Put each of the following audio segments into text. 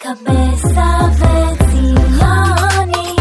קבסה וציוני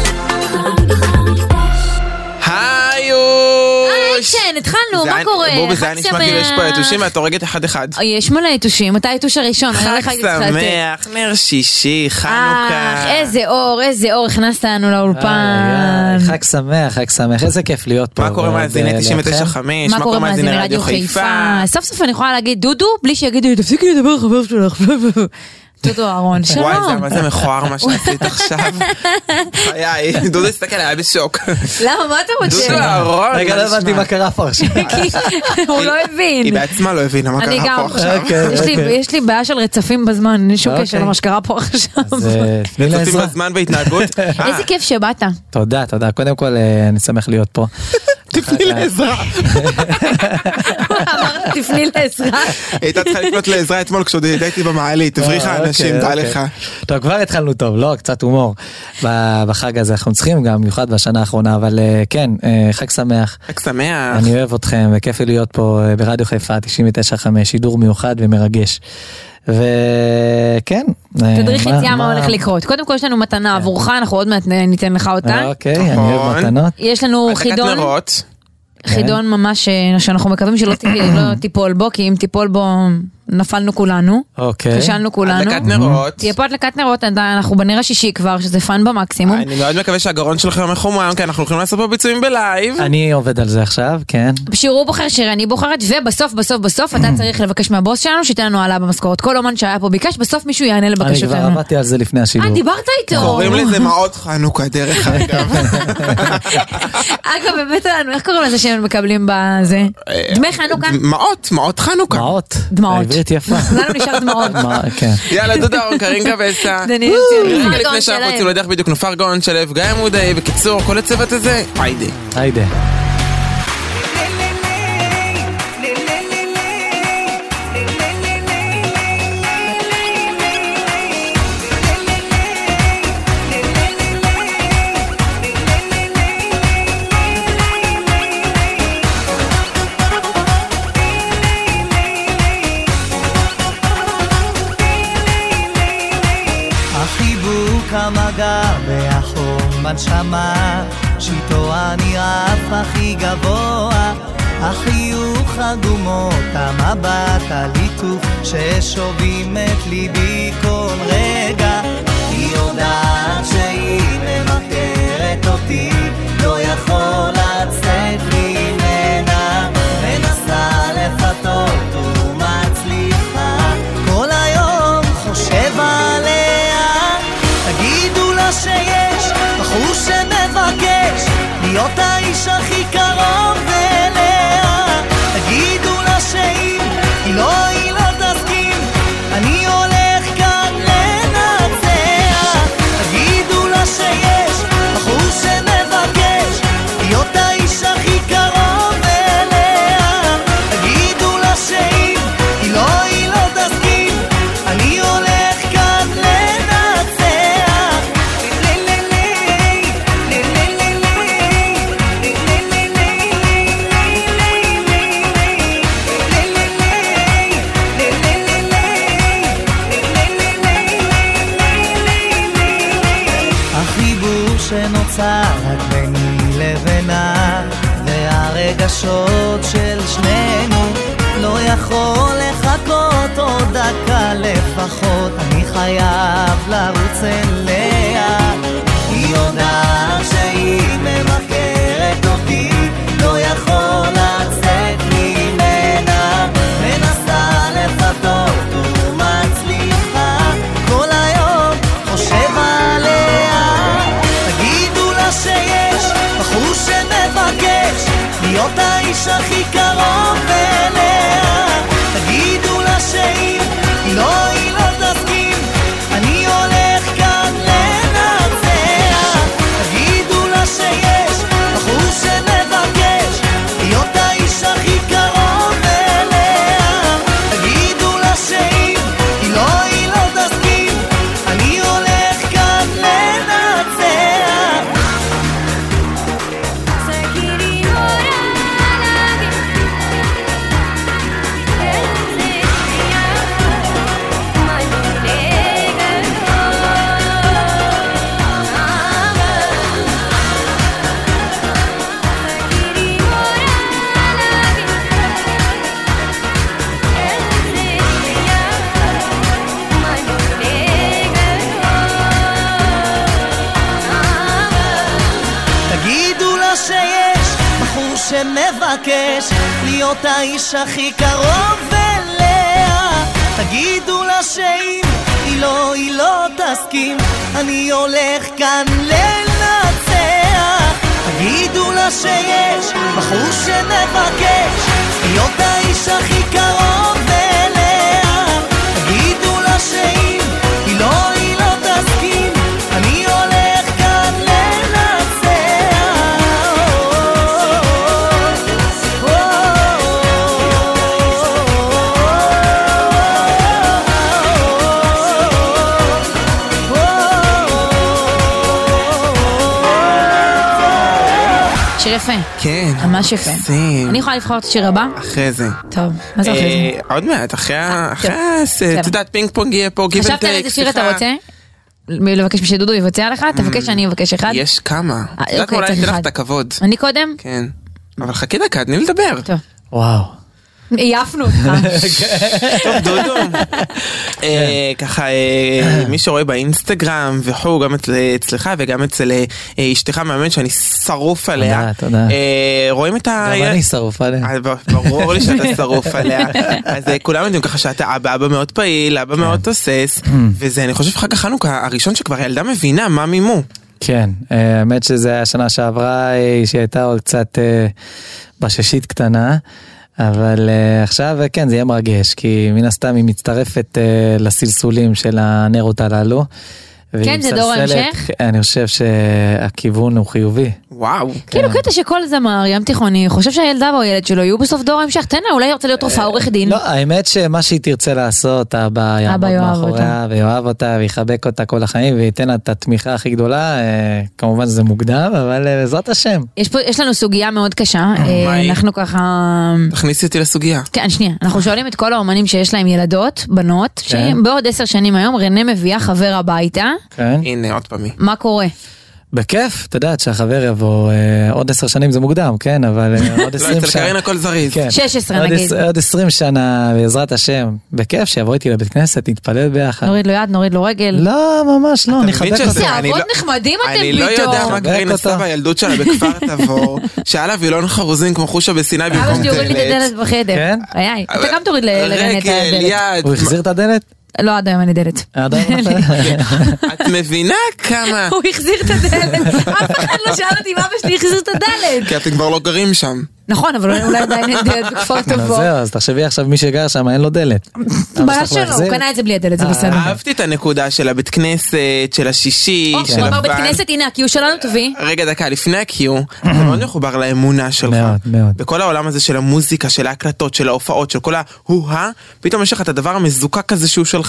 היוש! כן, התחלנו, מה קורה? בובי, זה היה נשמע כאילו יש פה יתושים ואת הורגת אחד-אחד. יש מלא יתושים, אתה היתוש הראשון. חג שמח, נר שישי, חנוכה. איזה אור, הכנסת לנו לאולפן. חג שמח, חג שמח, איזה כיף להיות פה. מה קורה מאזיני 99.5? מה קורה מאזיני רדיו חיפה? סוף סוף אני יכולה להגיד דודו, בלי שיגידו לי, תפסיקי לדבר חבר שלך. דודו אהרון, שלום. וואי, מה זה מכוער מה שעשית עכשיו? חיי, דודו הסתכל, היה בשוק. למה, מה אתה רוצה? דודו אהרון. רגע, לא הבנתי מה קרה פה עכשיו. הוא לא הבין. היא בעצמה לא הבינה מה קרה פה עכשיו. יש לי בעיה של רצפים בזמן, אין שום קשר למה שקרה פה עכשיו. רצפים בזמן בהתנהגות. איזה כיף שבאת. תודה. קודם כל, אני שמח להיות פה. תפני לעזרה. אמרת, תפני לעזרה. הייתה צריכה לפנות לעזרה אתמול כשעוד הייתי במעלית, תבריחה אנשים, דע לך. טוב, כבר התחלנו טוב, לא, קצת הומור בחג הזה, אנחנו צריכים גם, במיוחד בשנה האחרונה, אבל כן, חג שמח. חג שמח. אני אוהב אתכם, וכיף לי להיות פה ברדיו חיפה 99.5, שידור מיוחד ומרגש. וכן. תדריך יציאה מה הולך לקרות. קודם כל יש לנו מתנה עבורך, אנחנו עוד מעט ניתן לך אותה. אוקיי, אני אוהב מתנות. יש לנו חידון ממש שאנחנו מקווים שלא תיפול בו, כי אם תיפול בו נפלנו כולנו. אוקיי. כשלנו כולנו. הדלקת נרות. תהיה פה הדלקת נרות, אנחנו בנר השישי כבר, שזה פן במקסימום. אני מאוד מקווה שהגרון שלכם מחומם, כי אנחנו הולכים לעשות פה ביצועים בלייב. אני עובד על זה עכשיו, כן. בשירו בוחר שיר, אני בוחרת, ובסוף אתה צריך לבקש מהבוס שלנו שתן לנו עלה במשכורת. כל אומן שהיה פה ביקש, בסוף מישהו יענה לבקשותנו. אני כבר עבדתי על זה לפני השידור. דיברת איתו. קוראים לזה מעות חנוכה, דרך אגב. אגב, באמת לנו, איך קוראים לזה שהם מקבלים בזה? דמי חנוכה? מעות חנוכה. דמעות. העברית יפה. לנו נשאר דמעות. יאללה, דודו אהרון, קרין קבסה. דניאל ציוני. רגע לפני שאנחנו רוצים לדרך בדיוק נופר גאון שלב, גיא מודעי, בקיצור, כל הצוות הזה, היידה. המגע והחום בנשמה, שיטו הנרף הכי גבוה, החיוך הדומות, המבט הליטוף ששובים את ליבי כל רגע. היא יודעת שהיא ממכרת אותי, לא יכול לצאת ממנה, מנסה לפתות ומצליחה, כל היום חושב עליה. תגידו לה שיש בחור שמבקש להיות האיש הכי קרוב אליה. תגידו לה שאם היא לא תסכים, אני הולך כאן לנצח. תגידו לה שיש בחור שמבקש להיות האיש הכי קרוב אליה. תגידו לה שאם היא לא תסכים, אני הולך כאן לנצח. שנוצר רק ביני לבינה, והרגשות של שנינו לא יכול לחכות עוד דקה לפחות, אני חייב לרוץ אליה. היא יודעת שהיא ממכרת אותי, לא יכול לצאת ממנה, מנסה לפתות ומצליחה, כל היום חושב עליה. שיש בחור שמבקש להיות האיש הכי קרוב אליה. תגידו לה שאם היא לא תסכים, אני הולך כאן לנצח. תגידו לה שיש בחור שמבקש להיות האיש הכי קרוב אליה. תגידו לה שאם היא לא תסכים, אני הולך כאן לנצח. שמבקש להיות האיש הכי קרוב אליה. תגידו לה שאם היא לא תסכים, אני הולך כאן לנצח. תגידו לה שיש בחור שמבקש להיות האיש הכי קרוב אליה. תגידו לה שאם היא לא תסכים, אני הולך כאן לנצח. שיר יפה. כן. ממש יפה. מקסים. אני יכולה לבחור את השיר הבא? אחרי זה. טוב, מה זה אחרי זה? עוד מעט, אחרי בסדר. את יודעת, פינג פונג יהיה פה, גיב חשבת על איזה שיר אתה רוצה? לבקש שדודו יבצע לך? תבקש שאני אבקש אחד? יש כמה. את יודעת, אוקיי, אולי צריך ניתן לך אחד. את הכבוד. אני קודם? כן. אבל חכי דקה, תני לדבר. טוב. וואו. עייפנו אותך. טוב, דודו. ככה, מי שרואה באינסטגרם וכו', גם אצלך וגם אצל אשתך מאמן שאני שרוף עליה. תודה. רואים את ה... גם אני שרוף עליה. ברור לי שאתה שרוף עליה. אז כולם יודעים ככה שאתה אבא מאוד פעיל, אבא מאוד תוסס, וזה אני חושב חג החנוכה הראשון שכבר ילדה מבינה מה מימו. כן, האמת שזה היה השנה שעברה, שהייתה עוד קצת בששית קטנה, אבל עכשיו כן, זה יהיה מרגש, כי מן הסתם היא מצטרפת לסלסולים של הנרות הללו. כן, זה דור ההמשך? אני חושב שהכיוון הוא חיובי. וואו. כאילו קטע שכל זמר ים תיכוני חושב שהילדה או הילד שלו יהיו בסוף דור ההמשך. תן לה, אולי ירצה להיות רופאה עורך דין. לא, האמת שמה שהיא תרצה לעשות, אבא יעמוד מאחוריה ויואב אותה ויחבק אותה כל החיים וייתן לה את התמיכה הכי גדולה. כמובן זה מוקדם, אבל בעזרת השם. יש לנו סוגיה מאוד קשה. אנחנו ככה... תכניסי אותי לסוגיה. כן, שנייה. אנחנו שואלים את כל האומנים שיש להם ילדות, בנות, שבעוד 10 שנים היום רנה מביאה חבר הביתה. הנה, עוד פעמי. מה קורה? בכיף, אתה יודעת שהחבר יבוא עוד 10 שנים זה מוקדם, כן, אבל עוד 20 שנה. לא, אצל קרין הכל זריז. 16 נגיד. עוד 20 שנה, בעזרת השם. בכיף, שיבוא איתי לבית כנסת, נתפלל ביחד. נוריד לו יד, נוריד לו רגל. לא, ממש לא, נחבק אותו. זה אבות נחמדים אתם פתאום. אני לא יודע מה קרין עשתה בילדות שלה בכפר תבור, שהיה לה וילון חרוזים כמו חושה בסיני במקום אבא שלי הוריד לי את הדלת בחדר. כן? אתה גם תוריד לרנה את הדלת. יד. הוא החזיר את הדלת? לא, עד היום אני דלת. את מבינה כמה? הוא החזיר את הדלת. אף אחד לא שאל אותי אם אבא שלי החזיר את הדלת. כי אתם כבר לא גרים שם. נכון, אבל אולי עדיין אין דלת בכפר תבור. זהו, אז תחשבי עכשיו מי שגר שם אין לו דלת. בעיה שלו, הוא קנה את זה בלי הדלת, זה בסדר. אהבתי את הנקודה של הבית כנסת, של השישי, של הוא אמר בית כנסת, הנה הקיו שלנו תביא. רגע דקה, לפני הקיו, אתה מאוד מחובר לאמונה שלך. מאוד, מאוד. בכל העולם הזה של המוזיקה, של ההקלטות, של ההופעות, של כל ההוא-הא, פתאום יש לך את הדבר המזוקק הזה שהוא שלך.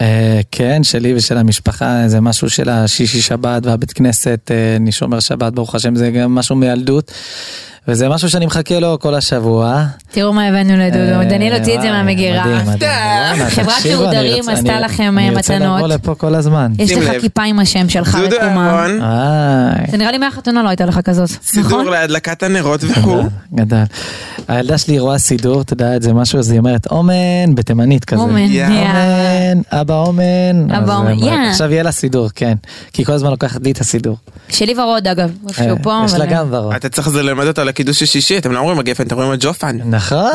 כן, שלי ושל המשפחה, זה משהו של השישי שבת והבית כנסת, אני שומר שבת, ברוך השם, זה גם משהו מילדות. וזה משהו שאני מחכה לו כל השבוע. תראו מה הבאנו לדודו, דניאל הוציא את זה מהמגירה. חברת תעודרים עשתה לכם אני רוצה לבוא מתנות. לפה כל הזמן. יש לך כיפה עם השם שלך דודו רקומה. אהרון, זה נראה לי מהחתונה לא הייתה לך כזאת, סידור נכון? להדלקת הנרות וכו'. גדל. הילדה שלי רואה סידור, אתה יודע, זה משהו, זה אומרת אומן, בתימנית כזה. אומן, אומן, אבא אומן. אבא אומן, עכשיו יהיה לה סידור, כן. כי כל הזמן לוקחת לי את הסידור. שלי ורוד אגב, איפשהו פה. יש לה גם ורוד. אתה צריך ללמד אותה לקידוש השישי, אתם לא אומרים הגפן, אתם אומרים הג'ופן. נכון,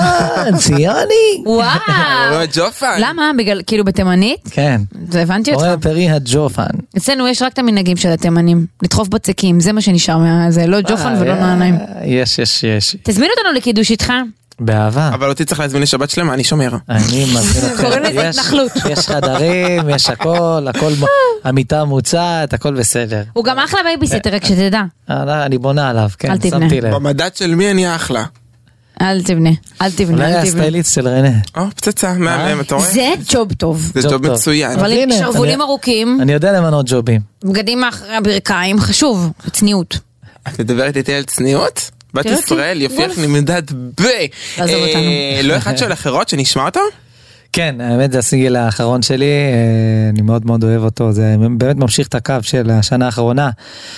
ציוני. וואו. אומרים הג'ופן. למה? בגלל, כאילו בתימנית? כן. זה הבנתי אותך. אורי פרי הג'ופן. אצלנו יש רק את המנהגים של התימנים, לדחוף בצקים, זה מה שנשאר מהזה, לא ג'ופן ולא נעניים. יש. תזמין אותנו לקידוש איתך. באהבה. אבל אותי צריך להזמין לשבת שלמה, אני שומר. אני מזמין אותך. קוראים לזה התנחלות. יש חדרים, יש הכל המיטה מוצעת, הכל בסדר. הוא גם אחלה בייביסיטר, רק שתדע. אני בונה עליו, כן, אל תבנה. שמתי לב. במדד של מי אני אחלה. אל תבנה, אל תבנה, אולי אל תבנה. הסטייליסט של רנה. פצצה, מהמם, אתה רואה? זה ג'וב טוב. זה ג'וב מצוין. אבל עם הנה, שרוולים ארוכים, אני יודע למנות ג'ובים. בגדים מאחורי הברכיים, חשוב, צניעות. את מדברת איתי על צניעות? בת תראה אותי, ישראל יופיח וולף. נמדד תעזוב אותנו. לא אחד של אחרות שנשמע אותו? כן, האמת זה הסינגל האחרון שלי, אני מאוד מאוד אוהב אותו, זה באמת ממשיך את הקו של השנה האחרונה,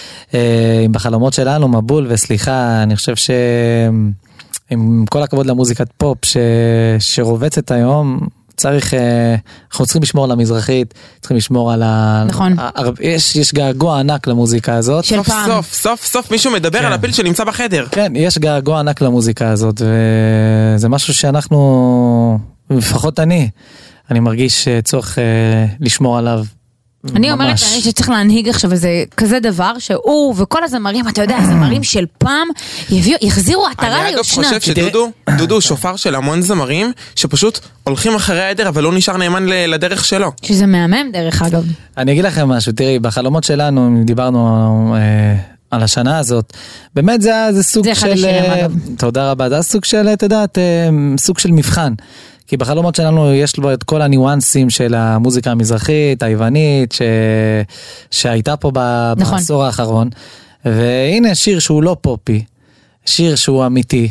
עם בחלומות שלנו, מבול וסליחה, אני חושב שעם כל הכבוד למוזיקת פופ שרובצת היום, צריך, אנחנו צריכים לשמור על המזרחית, צריכים לשמור על נכון. יש געגוע ענק למוזיקה הזאת. של פעם. סוף מישהו מדבר על הפיל שנמצא בחדר. כן, יש געגוע ענק למוזיקה הזאת, וזה משהו שאנחנו, לפחות אני מרגיש צורך לשמור עליו. אני אומרת שצריך להנהיג עכשיו איזה כזה דבר שהוא וכל הזמרים, אתה יודע, הזמרים של פעם יחזירו עטרה ליושנה. אני אגב חושב שדודו הוא שופר של המון זמרים שפשוט הולכים אחרי העדר אבל לא נשאר נאמן לדרך שלו. שזה מהמם דרך אגב. אני אגיד לכם משהו, תראי, בחלומות שלנו, אם דיברנו על השנה הזאת, באמת זה סוג של, תודה רבה, זה סוג של, אתה יודעת, סוג של מבחן. כי בחלומות שלנו יש לו את כל הניואנסים של המוזיקה המזרחית, היוונית, שהייתה פה בעשור האחרון. והנה שיר שהוא לא פופי, שיר שהוא אמיתי,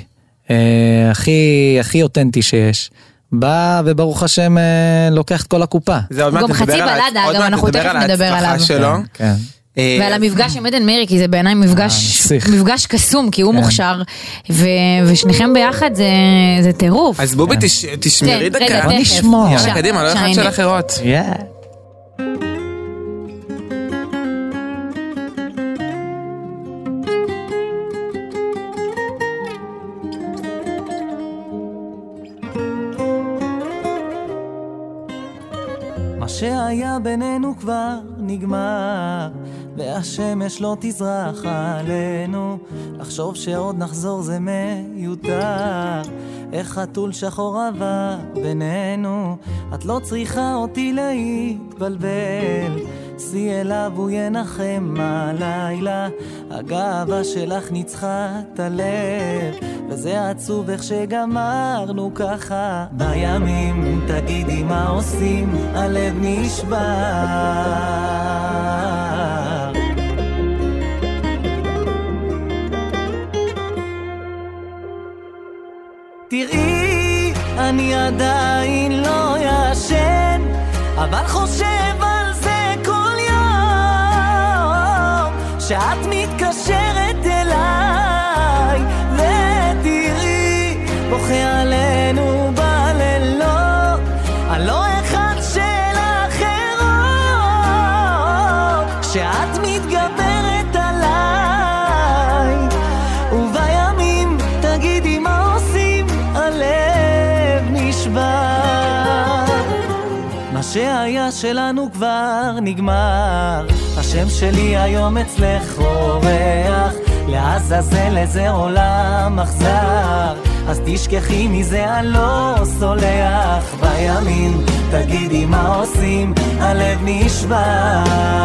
הכי אותנטי שיש. בא וברוך השם לוקח את כל הקופה. גם חצי בלדה, גם אנחנו תכף נדבר עליו. כן. ועל המפגש עם עדן מירי, כי זה בעיניי מפגש קסום, כי הוא מוכשר, ושניכם ביחד זה טירוף. אז בובי תשמרי דקה. בוא נשמור. יאללה קדימה, לא אחד של אחרות. שהיה בינינו כבר נגמר, והשמש לא תזרח עלינו, לחשוב שעוד נחזור זה מיותר. איך חתול שחור עבר בינינו, את לא צריכה אותי להתבלבל, סי אליו הוא ינחם הלילה, הגאווה שלך ניצחה את הלב, וזה עצוב איך שגמרנו ככה. בימים תגידי מה עושים, הלב נשבר. תראי, אני עדיין לא ישן, אבל חושב על זה כל יום, שאת מתקשרת אליי, ותראי, בוכה עלינו בלילות, על לא אחד של אחרות, שאת מתגברת עליי, ובימים תגידי מה עושים, הלב נשבר. מה שהיה שלנו כבר נגמר, השם שלי היום אצלך אורח, לעזאזל איזה עולם אכזר, אז תשכחי מזה אני לא סולח. בימים תגידי מה עושים, הלב נשבר.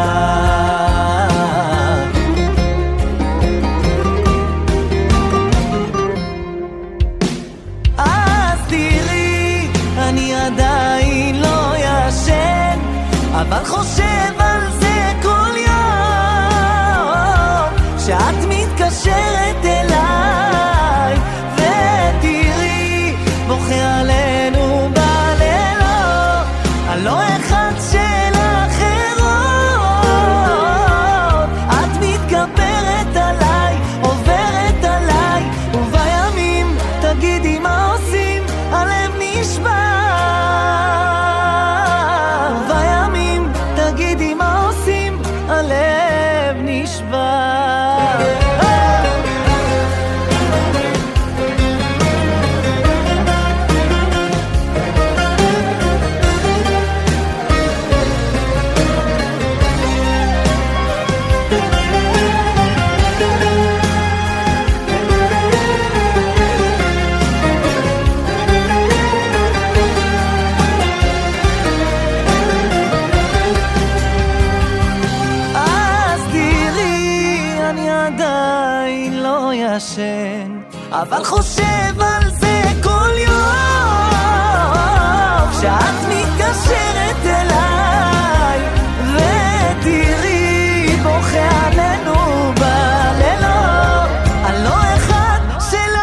אז תראי, אני עדיין לא ישן, אבל חושב על זה כל יום, שאת מתקשרת אליי, ותראי, בוכה עלינו בלילות, על לא אחד של אחרות, את מתגברת עליי, עוברת עליי, ובימים תגידי מה עושים, הלב נשבר. ובימים תגידי מה עושים, הלב נשבר. אבל חושב על זה כל יום, שאת מתקשרת אליי, ותראי, בוכה עלינו בלילות, על לא אחד של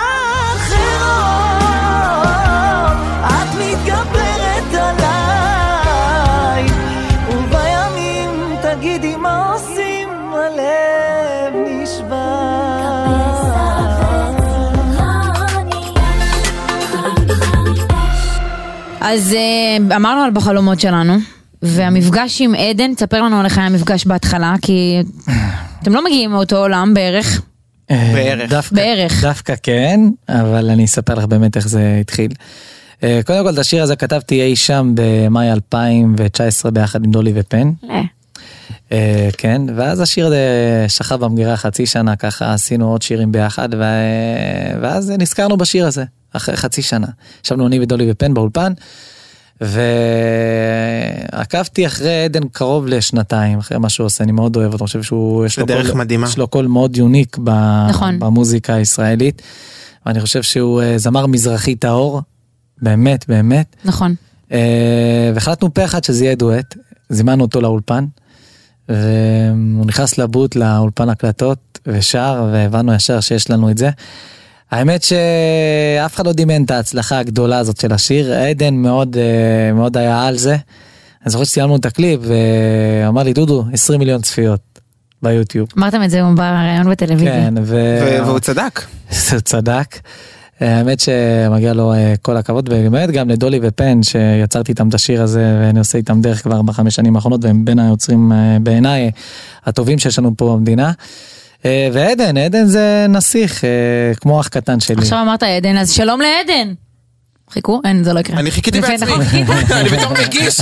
אחרות, את מתגברת עליי, ובימים תגידי מה עושים, הלב נשבר. אז אמרנו על בחלומות שלנו, והמפגש עם עדן, תספר לנו על איך היה המפגש בהתחלה, כי אתם לא מגיעים מאותו עולם בערך. בערך. דווקא כן, אבל אני אספר לך באמת איך זה התחיל. קודם כל, את השיר הזה כתבתי אי שם במאי 2019 ביחד עם דולי ופן. כן, ואז השיר הזה שכב במגירה חצי שנה, ככה עשינו עוד שירים ביחד, ואז נזכרנו בשיר הזה, אחרי חצי שנה. ישבנו אני ודולי ופן באולפן, ועקבתי אחרי עדן קרוב לשנתיים, אחרי מה שהוא עושה, אני מאוד אוהב אותו, אני חושב שהוא, יש לו קול מאוד יוניק במוזיקה הישראלית, ואני חושב שהוא זמר מזרחי טהור, באמת, באמת. נכון. והחלטנו פה אחד שזה יהיה דואט, זימנו אותו לאולפן, והוא נכנס לבוט לאולפן הקלטות, ושר, והבנו ישר שיש לנו את זה. האמת שאף אחד לא דימן את ההצלחה הגדולה הזאת של השיר, עדן מאוד, מאוד היה על זה. אני זוכר שציינו את הקליפ, ואמר לי, דודו, 20 מיליון צפיות ביוטיוב. אמרתם את זה בראיון בטלוויזיה. כן, והוא צדק. הוא צדק. האמת שמגיע לו כל הכבוד, ובאמת גם לדולי ופן, שיצרתי איתם את השיר הזה, ואני עושה איתם דרך כבר ב5 שנים האחרונות, והם בין היוצרים בעיניי הטובים שיש לנו פה במדינה. ועדן זה נסיך, כמו אח קטן שלי. עכשיו אמרת עדן, אז שלום לעדן. חיכו? אין, זה לא יקרה. אני חיכיתי בעצמי. אני בתור מגיש.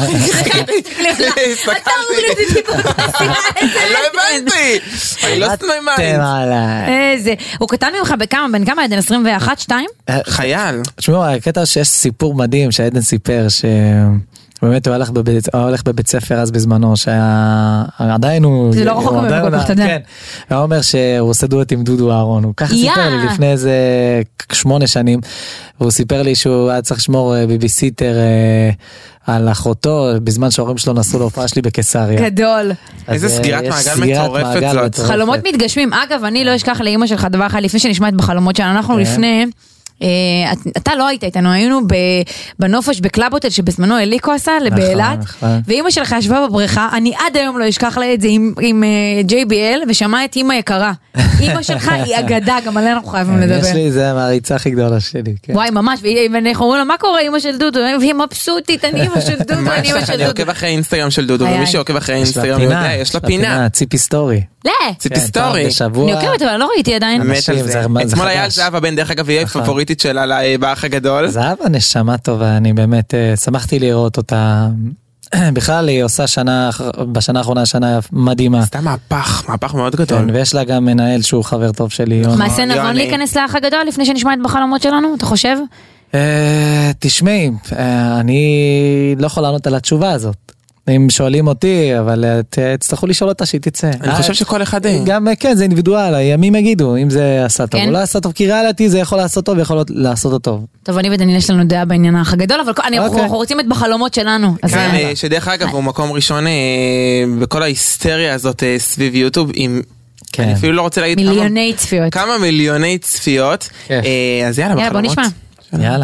לא הבנתי. אני לא סתמי מים. הוא קטן ממך בין כמה עדן? 21, 2? חייל. תשמעו, הקטע שיש סיפור מדהים שעדן סיפר באמת הוא הולך בבית ספר אז בזמנו, שעדיין הוא... זה לא רחוק ממנו כל כך, אתה יודע. כן, הוא אומר שהוא עושה דואט עם דודו אהרון, הוא ככה סיפר לי לפני איזה 8 שנים, והוא סיפר לי שהוא היה צריך לשמור ביביסיטר על אחותו, בזמן שההורים שלו נסעו להופעה שלי בקיסריה. גדול. איזה סגירת מעגל מטורפת זאת. חלומות מתגשמים. אגב, אני לא אשכח לאמא שלך דבר אחד, לפני שנשמע את בחלומות שלנו, אנחנו לפני... אתה לא היית איתנו, היינו בנופש בקלאבוטל שבזמנו אליקו עשה באילת, ואמא שלך ישבה בבריכה, אני עד היום לא אשכח לה את זה עם JBL, ושמע את אמא יקרה. אמא שלך היא אגדה, גם עליה אנחנו חייבים לדבר. יש לי, זה המעריצה הכי גדולה שלי. וואי, ממש, ואנחנו אומרים לה, מה קורה אמא של דודו? והיא מבסוטית, אני אמא של דודו, אני אמא של דודו. אני עוקב אחרי אינסטגרם של דודו, ומי שעוקב אחרי אינסטגרם יודע, יש לה פינה. ציפי סטורי. ציפי סטורי. אני עוקבת, אבל לא ראיתי עדיין. אתמול היה על זהבה בן, דרך אגב, היא הפבוריטית שלה באח הגדול. זהבה נשמה טובה, אני באמת שמחתי לראות אותה. בכלל היא עושה בשנה האחרונה שנה מדהימה. סתם מהפך מאוד גדול. ויש לה גם מנהל שהוא חבר טוב שלי. מעשה נבון להיכנס לאח הגדול לפני שנשמע את בחלומות שלנו, אתה חושב? תשמעי, אני לא יכול לענות על התשובה הזאת. אם שואלים אותי, אבל תצטרכו לשאול אותה שהיא תצא. אני חושב שכל אחד... גם כן, זה אינדיבידואל, הימים יגידו, אם זה עשה טוב או לא עשה טוב, כי ריאליטי זה יכול לעשות טוב ויכול לעשות אותו טוב. טוב, אני ודניאל יש לנו דעה בעניין האח הגדול, אבל אנחנו רוצים את בחלומות שלנו. כן, שדרך אגב הוא מקום ראשון בכל ההיסטריה הזאת סביב יוטיוב, אני אפילו לא רוצה להגיד מיליוני צפיות. כמה מיליוני צפיות. אז יאללה, בחלומות. בוא נשמע. יאללה.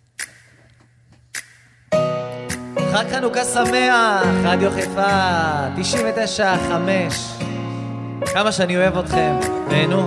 חג חנוכה שמח, רדיו חיפה, 99.5. כמה שאני אוהב אתכם, תהנו.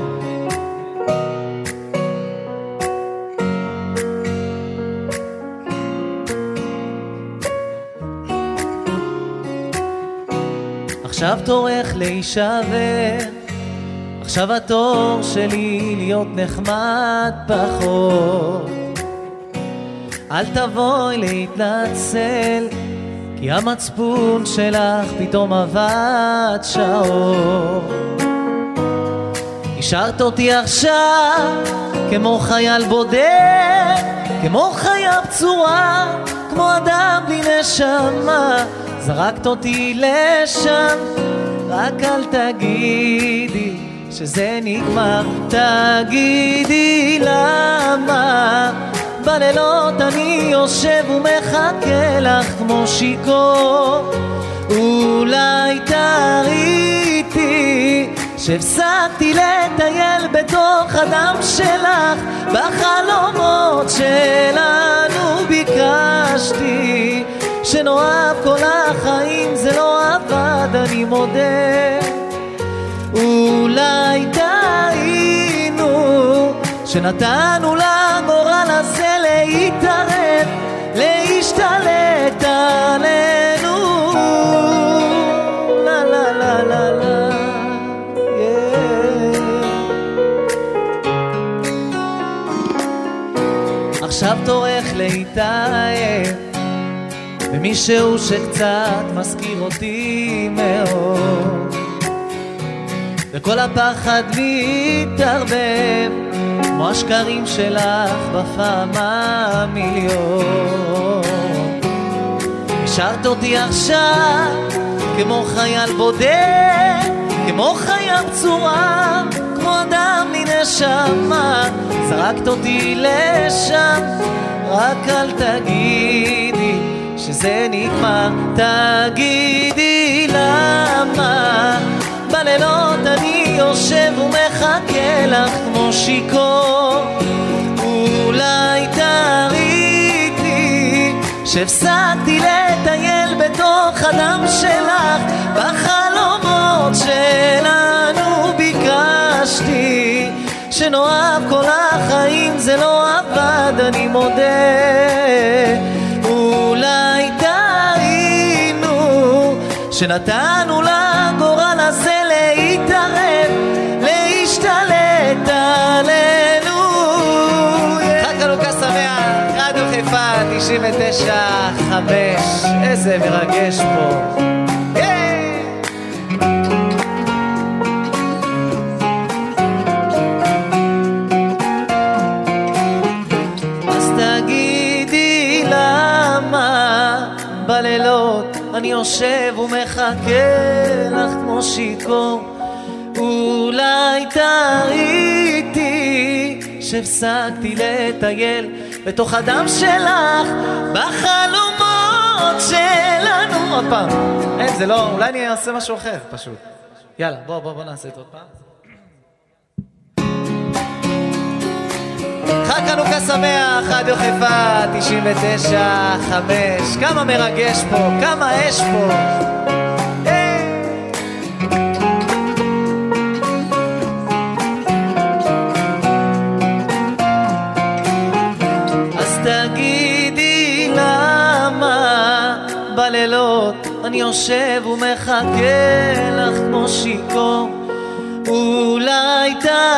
עכשיו תורך להישבר, עכשיו התור שלי להיות נחמד פחות. אל תבואי להתנצל, כי המצפון שלך פתאום עבד שעות. השארת אותי עכשיו כמו חייל בודד, כמו חיה פצועה, כמו אדם בלי נשמה. זרקת אותי לשם, רק אל תגידי שזה נגמר. תגידי למה בלילות אני יושב ומחכה לך כמו שיקור. אולי תראיתי שהפסקתי לטייל בתוך הדם שלך, בחלומות שלנו ביקשתי שנאהב כל החיים, זה לא עבד אני מודה. אולי טעינו שנתנו לגורל הזה להתערב, להשתלב השתלט עלינו, לה לה לה לה לה, עכשיו תורך להתאהב במישהו שקצת מזכיר אותי מאוד, וכל הפחד מתערבב כמו השקרים שלך בפעם המיליון. השארת אותי עכשיו כמו חייל בודד, כמו חיה בצורה, כמו אדם מנשמה, זרקת אותי לשם, רק אל תגידי שזה נגמר, תגידי למה בלילות אני יושב ומחכה לך כמו שיקור, אולי תראיתי שהפסקתי לטייל בתוך הדם שלך, בחלומות שלנו ביקשתי שנאהב כל החיים, זה לא עבד אני מודה, אולי טעינו שנתנו לגורל הזה להתערב, להשתלט עלינו. חג חנוכה שמח, רדיו חיפה 99.5, איזה מרגש פה. אז תגידי למה בלילות אני יושב ומחכה לך כמו שיקור, אולי תראיתי שהפסקתי לטייל בתוך הדם שלך, בחלומות שלנו. עוד פעם, אין, זה לא, אולי אני אעשה משהו אחר פשוט. יאללה, בוא נעשה את עוד פעם. חג חנוכה שמח, רדיו חיפה 99.5, כמה מרגש פה, כמה אש פה. אז תגידי למה בלילות אני יושב ומחכה לך כמו שיקור, אולי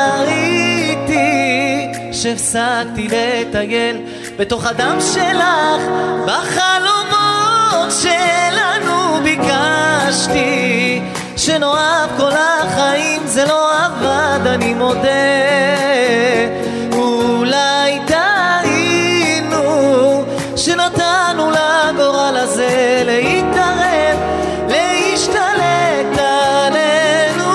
תראיתי שהפסקתי לטייל בתוך הדם שלך, בחלומות שלנו ביקשתי שנאהב כל החיים, זה לא עבד אני מודה, אולי טעינו שנתנו לגורל הזה להתערב, להשתלט עלינו.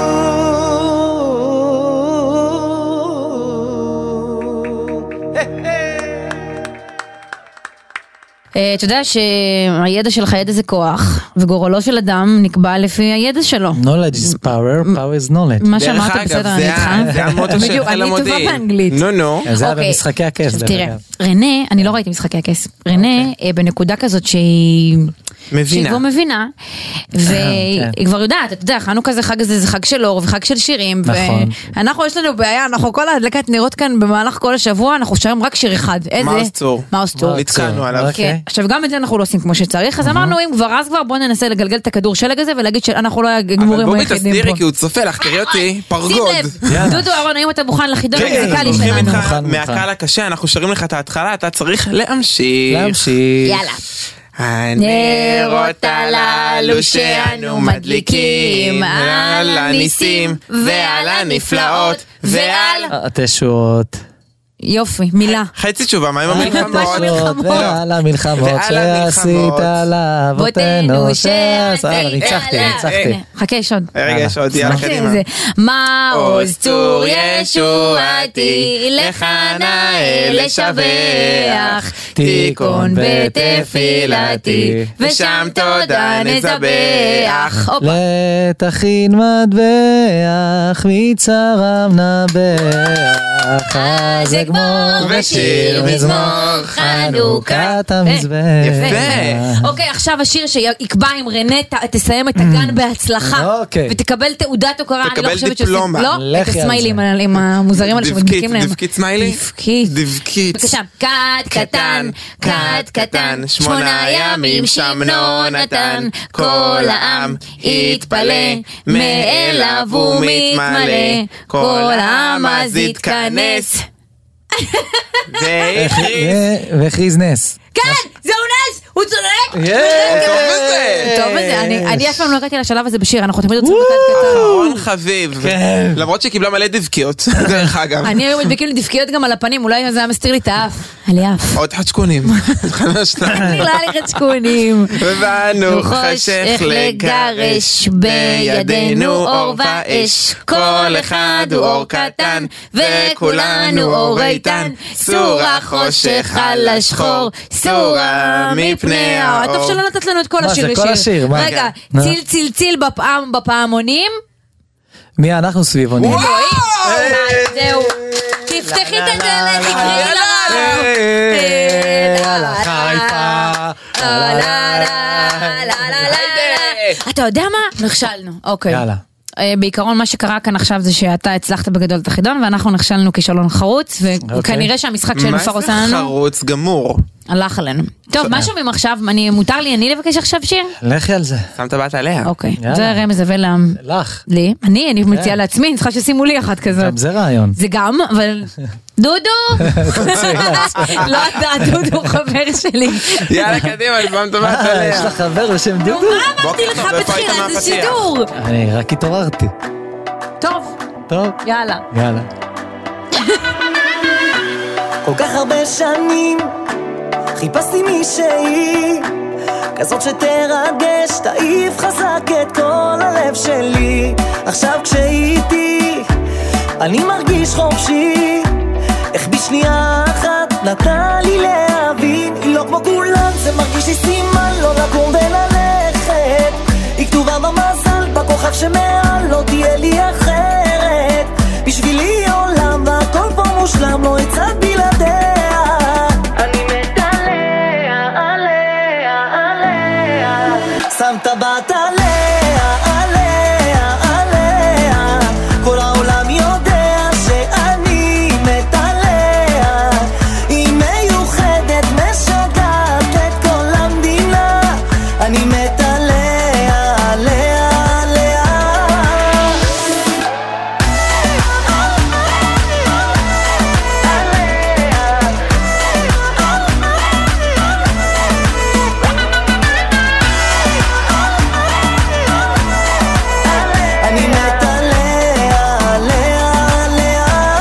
אתה יודע שהידע שלך ידע זה כוח, וגורלו של אדם נקבע לפי הידע שלו. knowledge is power, power is knowledge. מה שאמרת בסדר, אני איתך. זה המוטו של חיל המודיעין. אני טובה באנגלית. נו. זה היה במשחקי הכס. תראה, רנה, אני לא ראיתי משחקי הכס. רנה בנקודה כזאת שהיא כבר מבינה, והיא כבר יודעת, אתה יודע, חנוכה זה חג הזה, זה חג של אור וחג של שירים, ואנחנו יש לנו בעיה, אנחנו כל ההדלקת נרות כאן במהלך כל השבוע, אנחנו שרים רק שיר אחד. מאוס טור. מאוס טור. נתקענו עליו. עכשיו גם את זה אנחנו לא עושים כמו שצריך, אז אמרנו אם כבר אז כבר בוא ננסה לגלגל את הכדור שלג הזה ולהגיד שאנחנו לא גמורים היחידים פה. אבל בואי תסדירי כי הוא צופה לך, תראי אותי, פרגוד. דודו אהרון, האם אתה מוכן לחידון המוזיקלי שלנו? מהקהל הקשה, אנחנו שרים לך את ההתחלה, אתה צריך להמשיך. יאללה. הנרות הללו שאנו מדליקים על הניסים ועל הנפלאות ועל התשועות. יופי, מילה. חצי תשובה, מה עם המלחמות? ועל המלחמות שעשית לאבותינו ניצחתי. חכה, יש עוד. רגע, יש עוד, יאללה, קדימה. מעוז צור ישועתי, לך נאה לשבח, תיקון בתפילתי, ושם תודה נזבח. לתכין מטבח, מצרם נבח. אז אגמור ושיר מזמור חנוכת המזבח. יפה. אוקיי, עכשיו השיר שיקבע עם רנטה, תסיים את הגן בהצלחה, ותקבל תעודת הוקרה. תקבל דיפלומה. לא, את הסמיילים עם המוזרים האלה שמדביקים להם. דבקית סמיילי? דבקית. בבקשה, קט קטן, קט קטן, 8 ימים שמנו נתן, כל העם יתפלא, מאליו הוא מתמלא, כל העם אז יתכנס. והכריז נס. כן, זהו נס, הוא צודק. טוב בזה, אני אף פעם לא הגעתי לשלב הזה בשיר, אנחנו תמיד רוצים בקט קטן. אחרון חביב, למרות שקיבלה מלא דבקיות, דרך אגב. אני היום מדביקים לי דבקיות גם על הפנים, אולי זה היה מסתיר לי את האף. על יף. עוד חדשקונים. נראה לי חדשקונים. ובאנו חשך לגרש, בידינו אור ואש, כל אחד הוא אור קטן, וכולנו אור איתן, סורה חושך על השחור, סורה מפני האור. טוב שלא נתת לנו את כל השיר. מה זה כל השיר? רגע, ציל ציל ציל בפעמונים. מי אנחנו סביבונים? זהו. תפתחי את הדלת, תקראי לרב. חיפה. אתה יודע מה? נכשלנו. אוקיי. יאללה. בעיקרון מה שקרה כאן עכשיו זה שאתה הצלחת בגדול את החידון ואנחנו נכשלנו כישלון חרוץ וכנראה שהמשחק של נופר עושה לנו מה זה חרוץ גמור? הלך עלינו. טוב, מה שומעים עכשיו? מותר לי אני לבקש עכשיו שיר? לכי על זה. שמת בת עליה. אוקיי, זה רמז ולם. לך. לי? אני מציעה לעצמי, אני צריכה ששימו לי אחת כזאת. גם זה רעיון. זה גם, אבל... דודו! לא אתה, דודו חבר שלי. יאללה קדימה, אני פעם טובה עליה. יש לך חבר בשם דודו? מה אמרתי לך בתחילת זה שידור? אני רק התעוררתי. טוב. טוב. יאללה. יאללה. כל כך הרבה שנים חיפשתי מישהי כזאת שתרגש, תעיף חזק את כל הלב שלי. עכשיו כשהייתי אני מרגיש חופשי, איך בשנייה אחת נתן לי להבין, היא לא כמו כולם, זה מרגיש לי סימן לא לקום וללכת, היא כתובה במזל, בכוכב שמעל לא תהיה לי אחרת, בשבילי עולם והכל פה מושלם, לא יצד בלעדיה. אני מת עליה, עליה, עליה, שמת בת עליה, עליה, עליה, כל העולם יודע שאני מת עליה, היא מיוחדת, משגעת את כל המדינה, אני מת עליה, עליה, עליה. אני מת עליה, עליה, עליה.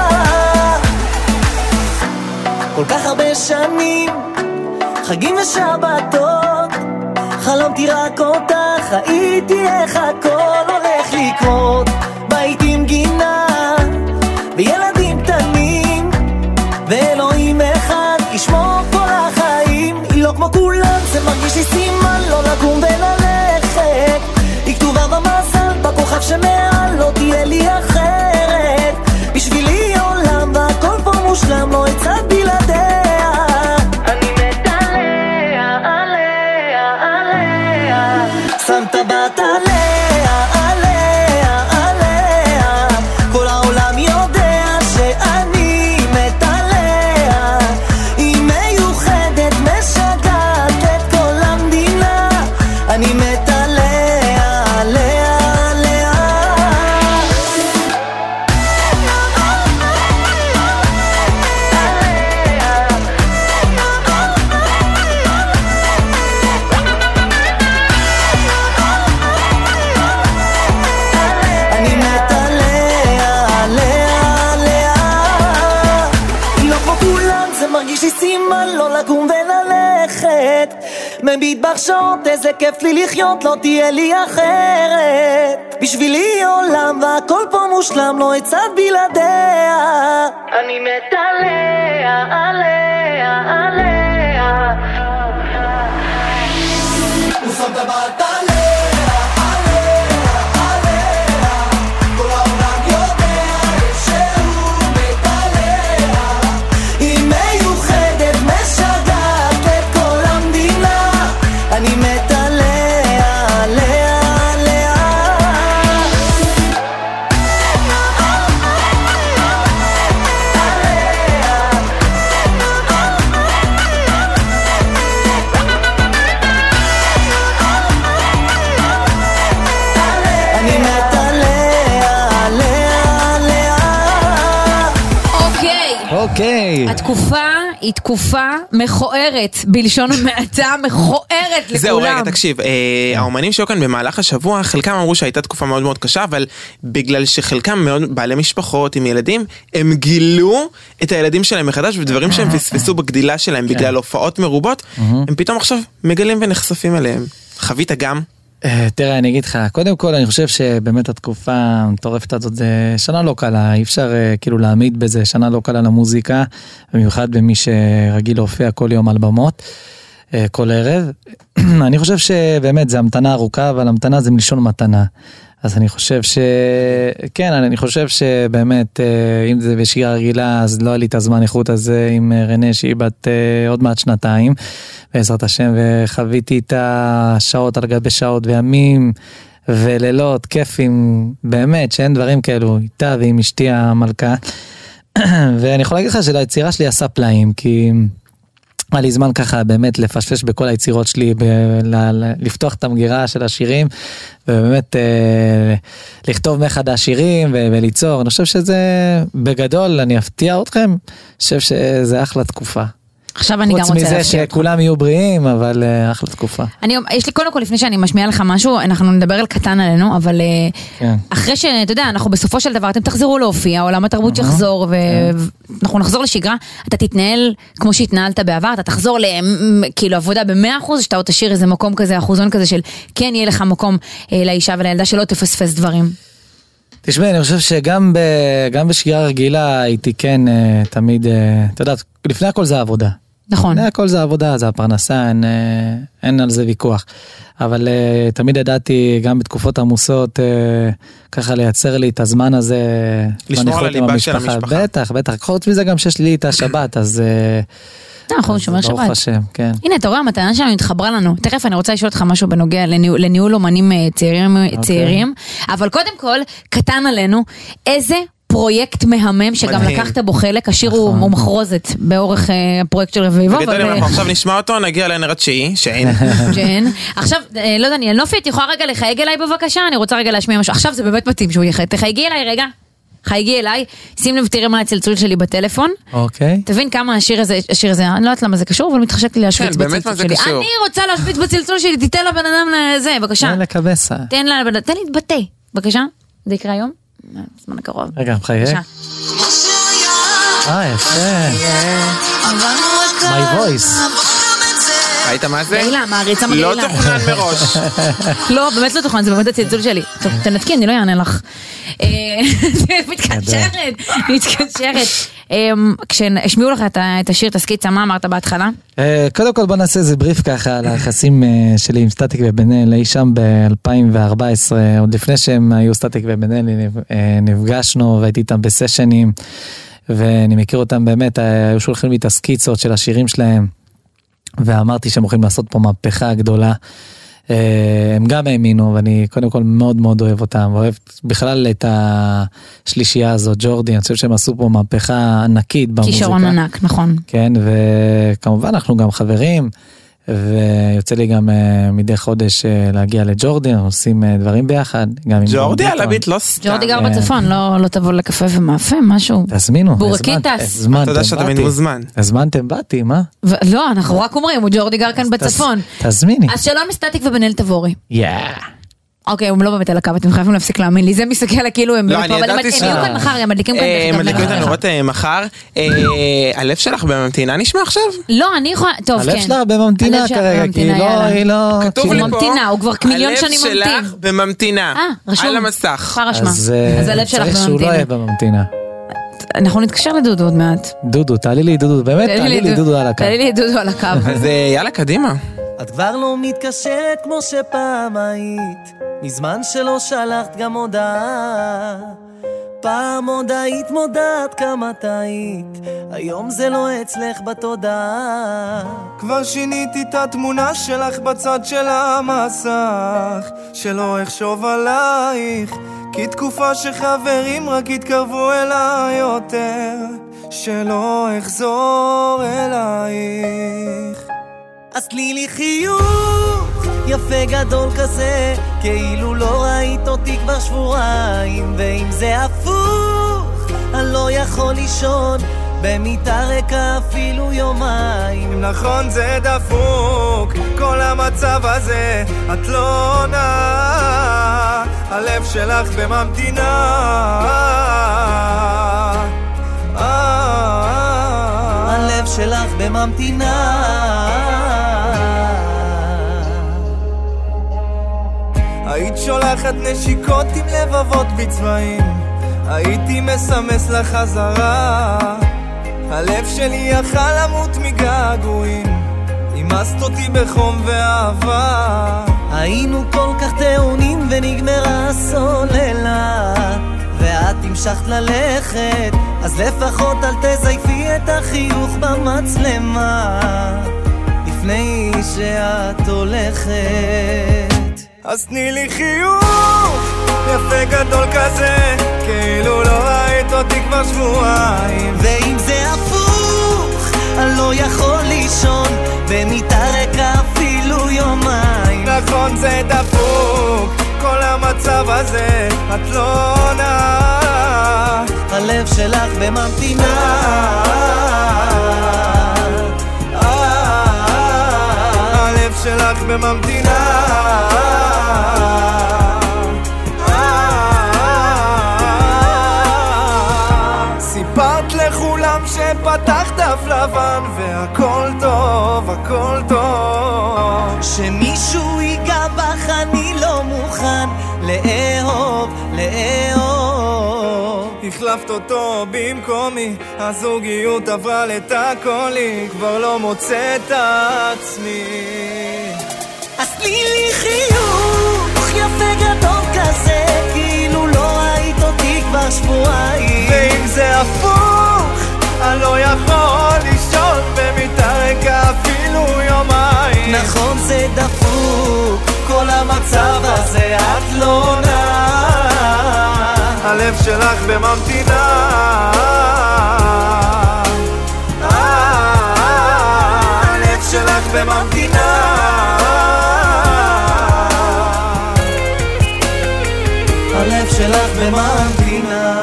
כל כך הרבה שנים, חגים ושבתות, חלמתי רק אותך, ראיתי איך הכל הולך לקרות, בית עם גינה וילדים קטנים, ואלוהים אחד ישמור כל החיים, היא לא כמו כולם, זה מרגיש לי סימן לא לקום וללכת, היא כתובה במזל, בכוכב שמעל לא תהיה לי אחרת, בשבילי עולם והכל פה מושלם, לא יצד בלעדיה. אני מת עליה, עליה, עליה, שמת בת עליה, עליה, עליה, כל העולם יודע שאני מת עליה, היא מיוחדת, משגעת את כל המדינה, אני מת עליה, עליה, עליה. אני מת עליה, עליה, עליה, היא לא כמו כולם, זה מרגיש לי סימן לא לקום וללכת, מביט בחשות, איזה כיף לי לחיות, לא תהיה לי אחרת, בשבילי עולם והכל פה מושלם, לא יצד בלעדיה. אני מת עליה, עליה, עליה, הוא שם את הבת עליה, עליה, עליה, כל העולם יודע שהוא מת עליה, אוקיי. התקופה היא תקופה מכוערת, בלשון המעטה, מכוערת לכולם. זהו, רגע, תקשיב, האומנים שהיו כאן במהלך השבוע, חלקם אמרו שהייתה תקופה מאוד מאוד קשה, אבל בגלל שחלקם מאוד בעלי משפחות עם ילדים, הם גילו את הילדים שלהם מחדש, ודברים שהם פספסו בגדילה שלהם בגלל הופעות מרובות, הם פתאום עכשיו מגלים ונחשפים אליהם. חווית גם? תראה, אני אגיד לך, קודם כל אני חושב שבאמת התקופה המטורפת הזאת זה שנה לא קלה, אי אפשר כאילו להעמיד בזה, שנה לא קלה למוזיקה, במיוחד במי שרגיל להופיע כל יום על במות, כל ערב. אני חושב שבאמת זה המתנה ארוכה, אבל המתנה זה מלשון מתנה. אז אני חושב כן, אני חושב שבאמת, אם זה בשגיאה רגילה, אז לא היה לי את הזמן איכות הזה עם רנה, שהיא בת עוד מעט שנתיים, בעזרת השם, וחוויתי את השעות על גבי שעות וימים ולילות, כיפים, באמת, שאין דברים כאלו, איתה ועם אשתי המלכה. ואני יכול להגיד לך שליצירה שלי עשה פלאים, כי היה לי זמן ככה באמת לפשפש בכל היצירות שלי, לפתוח את המגירה של השירים, ובאמת לכתוב מחדש שירים וליצור. אני חושב שזה בגדול, אני אפתיע אתכם, אני חושב שזה אחלה תקופה. עכשיו אני גם רוצה להפתיע אותך. חוץ מזה שכולם יהיו בריאים, אבל אחלה תקופה. יש לי קודם כל, לפני שאני משמיעה לך משהו, אנחנו נדבר על קטן עלינו, אבל אחרי שאתה יודע, אנחנו בסופו של דבר, אתם תחזרו להופיע, עולם התרבות יחזור, ואנחנו נחזור לשגרה, אתה תתנהל כמו שהתנהלת בעבר, אתה תחזור כאילו עבודה ב100%, שאתה עוד תשאיר איזה מקום כזה, אחוזון כזה של כן יהיה לך מקום לאישה ולילדה שלא תפספס דברים. תשמע, אני חושב שגם בשגרה רגילה הייתי כן תמיד, אתה יודע, לפני הכל זה העבודה. נכון. לפני הכל זה העבודה, זה הפרנסה, אין על זה ויכוח. אבל תמיד ידעתי, גם בתקופות עמוסות, ככה לייצר לי את הזמן הזה. לשמור על הליבה של המשפחה. בטח, בטח. חוץ מזה גם שיש לי את השבת, אז נכון, שומר שבת. ברוך השם, כן. הנה, אתה רואה, המתנה שלנו התחברה לנו. תכף אני רוצה לשאול אותך משהו בנוגע לניהול אומנים צעירים, אבל קודם כל, קטן עלינו, איזה פרויקט מהמם שגם לקחת בו חלק, השיר הוא מחרוזת באורך הפרויקט של רביבו. בגדול, אם אנחנו עכשיו נשמע אותו, נגיע לנר התשיעי, שאין. עכשיו, לא דניאל, נופי, את יכולה רגע לחייג אליי בבקשה? אני רוצה רגע להשמיע משהו. עכשיו זה באמת מתאים שהוא יחד. תחייגי אליי רגע. חייגי אליי, שים לב, תראה מה הצלצול שלי בטלפון. אוקיי. תבין כמה השיר הזה, אני לא יודעת למה זה קשור, אבל מתחשק לי להשוויץ בצלצול שלי. אני רוצה להשוויץ בצלצול שלי, תיתן לבן אדם לזה, בבקשה. תן לקבסה. תן לי להתבטא, בבקשה. זה יקרה היום? זמן הקרוב. רגע, מחייג. יפה. My voice. ראית מה זה? גאילה, מעריצה מגעילה. לא תוכנן מראש. לא, באמת לא תוכנן, זה באמת הצלצול שלי. טוב, תנתקי, אני לא יענה לך. מתקשרת. כשהשמיעו לך את השיר תסקיצה, מה אמרת בהתחלה? קודם כל בוא נעשה איזה בריף ככה על היחסים שלי עם סטטיק ובן-אל, אי שם ב-2014, עוד לפני שהם היו סטטיק ובן-אל, נפגשנו והייתי איתם בסשנים, ואני מכיר אותם באמת, היו שולחים לי את הסקיצות של השירים שלהם, ואמרתי שהם הולכים לעשות פה מהפכה גדולה, הם גם האמינו, ואני קודם כל מאוד מאוד אוהב אותם, ואוהב בכלל את השלישייה הזאת, ג'ורדי, אני חושב שהם עשו פה מהפכה ענקית במוזיקה. כישרון ענק, נכון. כן, וכמובן אנחנו גם חברים, ויוצא לי גם מדי חודש להגיע לג'ורדי, אנחנו עושים דברים ביחד. ג'ורדי על הביט לא סתם. ג'ורדי גר בצפון, לא תבוא לקפה ומאפה, משהו. תזמינו. בורקיטס. אתה יודע שאתה מוזמן. הזמנתם, באתי, מה? לא, אנחנו רק אומרים, הוא ג'ורדי גר כאן בצפון. תזמיני. אז שלום סטטיק ובן-אל תבורי. אוקיי, הם לא באמת על הקו, אתם חייבים להפסיק להאמין לי, זה מסתכל כאילו הם... לא, אני ידעתי הם יהיו כאן מחר, הם מדליקים כאן... הם מדליקים את הנורות מחר. הלב שלך בממתינה נשמע עכשיו? לא, אני יכולה... טוב, כן. הלב שלך בממתינה כרגע, כי היא לא... כתוב לי פה, ממתינה, הוא כבר מיליון שנים ממתין. הלב שלך בממתינה, על המסך. אז הלב שלך צריך שהוא לא יהיה בממתינה. אנחנו נתקשר לדודו עוד מעט. דודו, תעלי לי דודו, באמת תעלי לי דודו על הקו. תעלי לי דודו על הקו. אז יאללה, קדימה. את כבר לא מתקשרת כמו שפעם היית, מזמן שלא שלחת גם הודעה. פעם עוד היית מודעת כמה טעית, היום זה לא אצלך בתודעה. כבר שיניתי את התמונה שלך בצד של המסך, שלא אחשוב עלייך, כי תקופה שחברים רק יתקרבו אליי יותר, שלא אחזור אלייך. אז תני לי חיוך יפה גדול כזה, כאילו לא ראית אותי כבר שבועיים, ואם זה הפוך אני לא יכול לישון, במיטה ריקה אפילו יומיים. אם נכון זה דפוק, כל המצב הזה, את לא עונה, הלב שלך בממתינה. הלב שלך בממתינה. היית שולחת נשיקות עם לבבות בצבעים, הייתי מסמס לחזרה. הלב שלי יכל למות מגעגועים, אימסת אותי בחום ואהבה. היינו כל כך טעונים ונגמרה הסוללה, ואת המשכת ללכת, אז לפחות אל תזייפי את החיוך במצלמה לפני שאת הולכת. אז תני לי חיוך יפה גדול כזה, כאילו לא ראית אותי כבר שבועיים. ואם זה הפוך, אני לא יכול לישון במיטה ריקה אפילו יומיים. נכון זה דפוק, כל המצב הזה, את לא עונה, הלב שלך בממתינה. הלב שלך בממתינה. סיפרת לכולם שפתח דף לבן והכל טוב, הכל טוב, שמישהו ייגע בך אני לא מוכן לאהוב, לאהוב. החלפת אותו במקומי, הזוגיות עברה לתקולי, כבר לא מוצא את עצמי. אז תני לי חיוך יפה גדול כזה, כאילו לא ראית אותי כבר שבועיים. ואם זה הפוך, אני לא יכול לישון במיטה ריקה אפילו יומיים. נכון זה דפוק, כל המצב הזה, את לא עונה, הלב שלך בממתינה. הלב שלך בממתינה. הלב שלך בממתינה.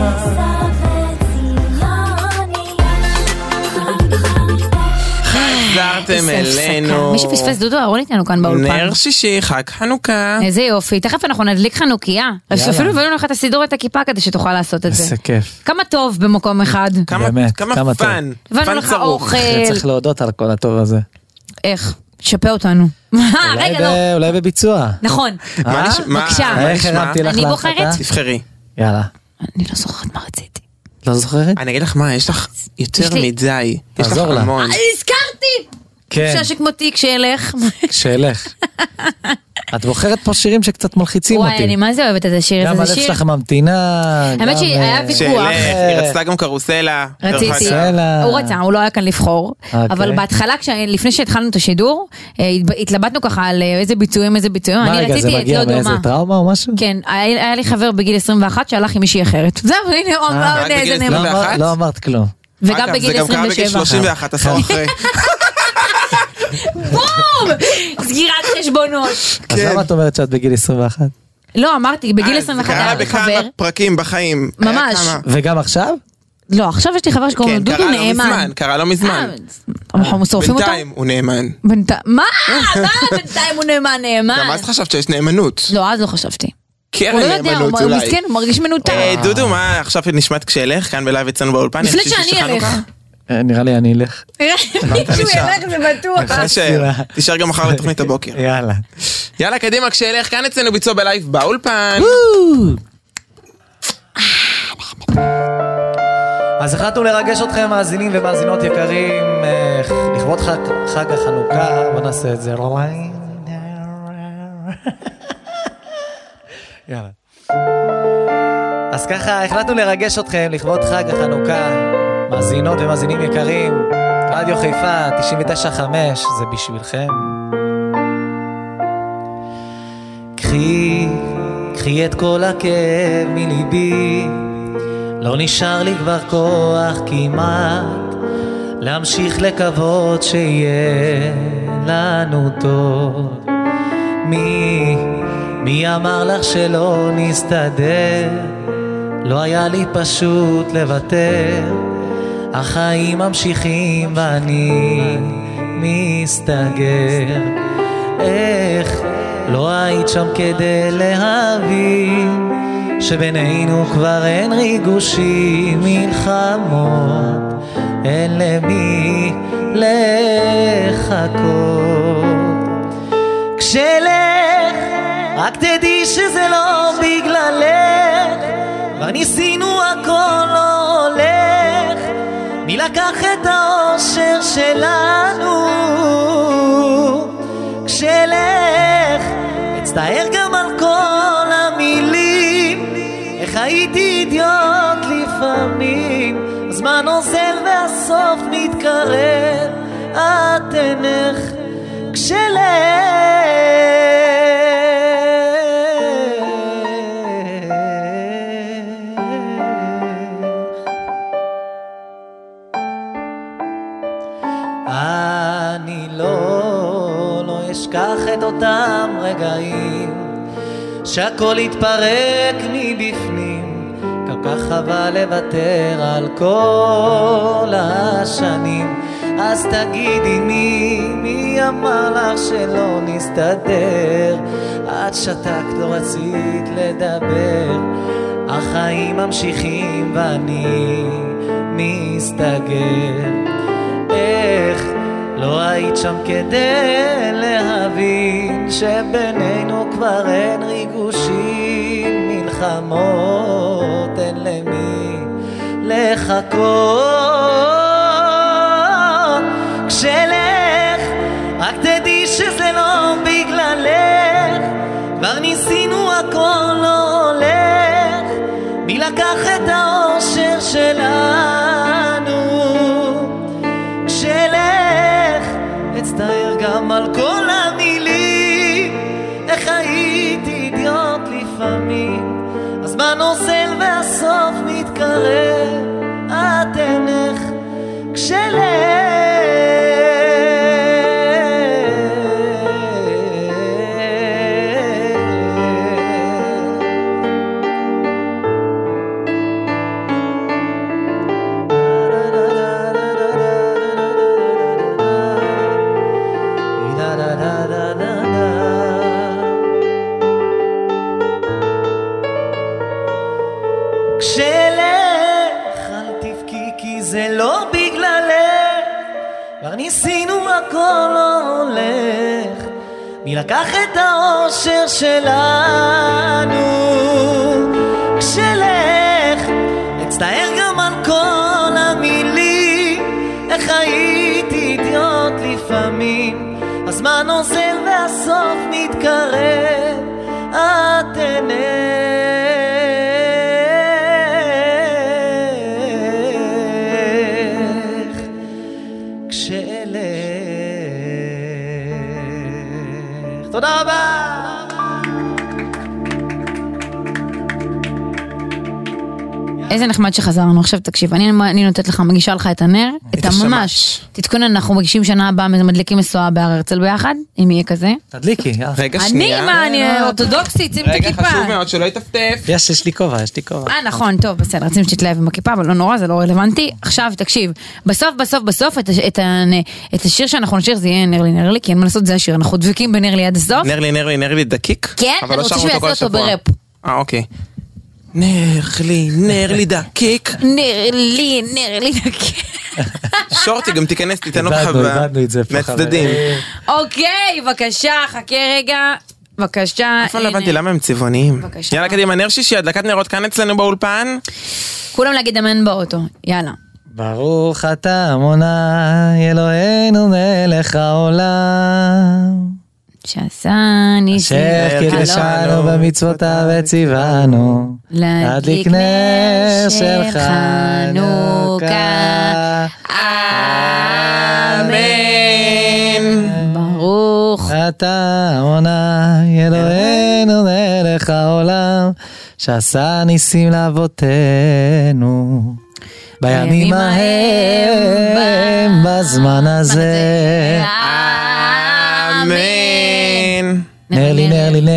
חזרתם אלינו. מי שפספס דודו אהרון איתנו כאן באולפן. נר שישי, חג חנוכה. איזה יופי, תכף אנחנו נדליק חנוכיה. אפילו הבאנו לך את הסידור את הכיפה כדי שתוכל לעשות את זה. איזה כיף. כמה טוב במקום אחד. באמת, כמה כמה טוב. פן. הבאנו לך אוכל. צריך להודות על כל הטוב הזה. איך? שפה אותנו. רגע, לא. אולי בביצוע. נכון. בבקשה. איך הרמתי לך אני להנחתה? בוחרת? תבחרי. יאללה. אני לא זוכרת מה רציתי. לא זוכרת? אני אגיד לך מה, יש לך יותר יש לי- מדי. יש לך תעזור לה. המון. הזכרתי! כן, אישה שכמותי כשאלך. שאלך. את בוחרת פה שירים שקצת מלחיצים וואי, אני אותי. מה זה אוהבת את השיר הזה. גם זה הלב שיר... שלך ממתינה. האמת שהיה ויכוח. שאלך, היא רצתה גם קרוסלה. רציתי, קרוסלה. הוא רצה, הוא לא היה כאן לבחור, אבל בהתחלה, לפני שהתחלנו את השידור, התלבטנו ככה על איזה ביצועים, מה אני רגע, זה רציתי את מגיע לא מאיזה דומה. טראומה או משהו? כן, היה לי חבר בגיל 21 שהלך עם מישהי אחרת. זהו, הנה, הוא אמר, רק בגיל איזה 21? נאמר. לא אמרת כלום. וגם אגב, בגיל זה גם קרה בגיל 27. 31 עשור אחרי. בום! סגירת חשבונות. אז למה את אומרת שאת בגיל 21? לא, אמרתי, בגיל זה 21 קרה היה לי בכמה חבר. פרקים בחיים. היה ממש. כמה. וגם עכשיו? לא, עכשיו יש לי חבר שקוראים לו כן, דודו קרה לא נאמן. מזמן, קרה לא מזמן. אנחנו שורפים אותו? בינתיים הוא נאמן. מה? בינתיים הוא נאמן? גם אז חשבת שיש נאמנות. לא, אז לא חשבתי. קרן הוא לא יודע, נאמנות הוא אולי. מסכן, הוא מרגיש מנותק. דודו, מה עכשיו נשמעת כשאלך? כאן בלייב אצלנו באולפן. לפני יש שישי שאני של אלך. חנוכה? נראה לי אני אלך. מישהו ילך זה בטוח. תישאר גם מחר לתוכנית הבוקר. יאללה. יאללה, קדימה, כשאלך, כאן אצלנו ביצוע בלייב באולפן. אז החלטנו לרגש אתכם מאזינים ומאזינות יקרים לכבוד חג החנוכה. בוא נעשה את זה. יאללה. אז ככה החלטנו לרגש אתכם לכבוד חג החנוכה. מאזינות ומאזינים יקרים, רדיו חיפה 99.5 זה בשבילכם. קחי את כל הכאב מליבי, לא נשאר לי כבר כוח כמעט להמשיך לקוות שיהיה לנו טוב. מי אמר לך שלא נסתדר? לא היה לי פשוט לוותר החיים ממשיכים ואני מסתגר. איך לא היית שם כדי להבין שבינינו כבר אין ריגושים, מלחמות, אין למי לחכות. כשלך רק תדעי שזה לא בגללך, כבר ניסינו הכל לא הולך, מי לקח את האושר שלנו. כשלך אצטער גם על כל המילים, איך הייתי אידיוט לפעמים, הזמן עוזר והסוף מתקרב, את אינך כשלך. אני לא אשכח את אותם רגעים שהכל התפרק מבפנים, כל כך חבל לוותר על כל השנים. אז תגידי מי אמר לך שלא נסתדר? את שתקת, לא רצית לדבר. החיים ממשיכים ואני מסתגר. איך לא היית שם כדי להבין שבינינו כבר אין ריגושים, מלחמות, אין למי לחכות. כשלך רק תדעי שזה לא בגללך, כבר ניסינו הכל לא הולך, מי לקח את האושר שלנו. כשלך אצטער גם על כל המילים, איך הייתי אידיוט לפעמים, הזמן עוזר והסוף מתקרב, את אינך כשלך. ניסינו הכל לא הולך, מי לקח את האושר שלנו. כשלך אצטער גם על כל המילים, איך הייתי אידיוט לפעמים, הזמן עוזר והסוף מתקרב, את אינך תודה רבה. איזה נחמד שחזרנו. עכשיו תקשיב, אני נותנת לך, מגישה לך את הנר, את הממש. תתכונן, אנחנו מגישים שנה הבאה, מדליקים מסועה בהר הרצל ביחד, אם יהיה כזה. תדליקי. רגע שנייה. אני אורתודוקסית, שים את הכיפה. רגע חשוב מאוד שלא יטפטף. יש לי כובע. נכון, טוב, בסדר, רצינו שתתלהב עם הכיפה, אבל לא נורא, זה לא רלוונטי. עכשיו תקשיב, בסוף את השיר שאנחנו נשיר זה יהיה נר לי, כי אין מה לעשות, זה השיר, אנחנו דבקים בנר לי עד הסוף. נר לי דקיק? כן, אני רוצה שהוא יעשה אותו בראפ. אוקיי. נר לי דקיק. נר לי דקיק. שורטי, גם תיכנס, תיתן לו חווה מהצדדים. אוקיי, בבקשה, חכה רגע. בבקשה. אף לא הבנתי למה הם צבעוניים. יאללה קדימה, נר שישי, הדלקת נרות כאן אצלנו באולפן. כולם להגיד אמן באוטו, יאללה. ברוך אתה אדוני אלוהינו מלך העולם, שעשה ניסים אשר קידשנו במצוותיו וציוונו להדליק נר של חנוכה. אמן. ברוך אתה אדוני אלוהינו מלך העולם, שעשה ניסים לאבותינו בימים ההם בזמן הזה. אמן. נר לי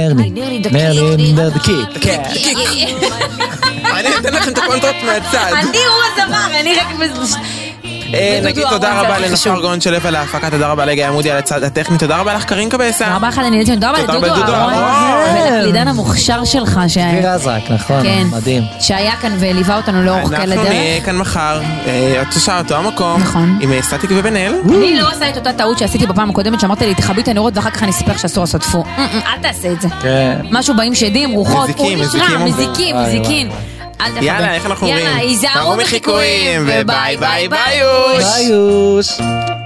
דקיק. אני אתן לכם את הקונטרט מהצד. אני הוא הזמר, אני רק נגיד תודה רבה לנופר גאון שלו על ההפקה, תודה רבה לגיא עמודי על הצד הטכני, תודה רבה לך קרין קבסה. תודה רבה לך לניליצון, תודה רבה לדודו אהרון ולקלידן המוכשר שלך. דביר עזרק, נכון, מדהים. שהיה כאן וליווה אותנו לאורך כל הדרך. אנחנו נהיה כאן מחר, את שעה אותו המקום, עם סטטיק ובן-אל. אני לא עושה את אותה טעות שעשיתי בפעם הקודמת, שאמרת לי תכבי את הנרות ואחר כך אני אספר שאסור לעשות פו. אל תעשה את זה. משהו באים שדים, רוחות, מזיקים. יאללה, איך אנחנו אומרים? יאללה, היזהרו מחיקויים, וביי ביי ביי ביי.